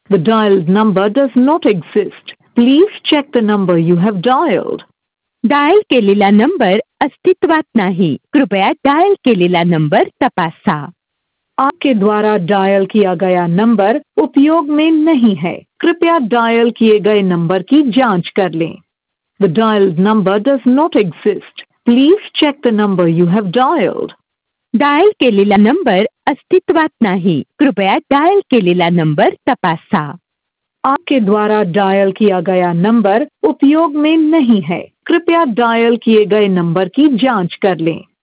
The dialed number does not exist. Please check the number you have dialed. Dial केलेला number अस्तित्वात नाही, कृपया dial केलेला number तपासा. आपके द्वारा डायल किया गया नंबर उपयोग में नहीं है, कृपया डायल किए गए नंबर की जांच कर लें. The dialed number does not exist. Please check the number you have dialed. Dial केलेला नंबर अस्तित्वात नाही, कृपया डायल केलेला नंबर तपासा. आपके द्वारा डायल किया गया नंबर उपयोग में नहीं है, कृपया डायल किए गए नंबर की जांच कर लें.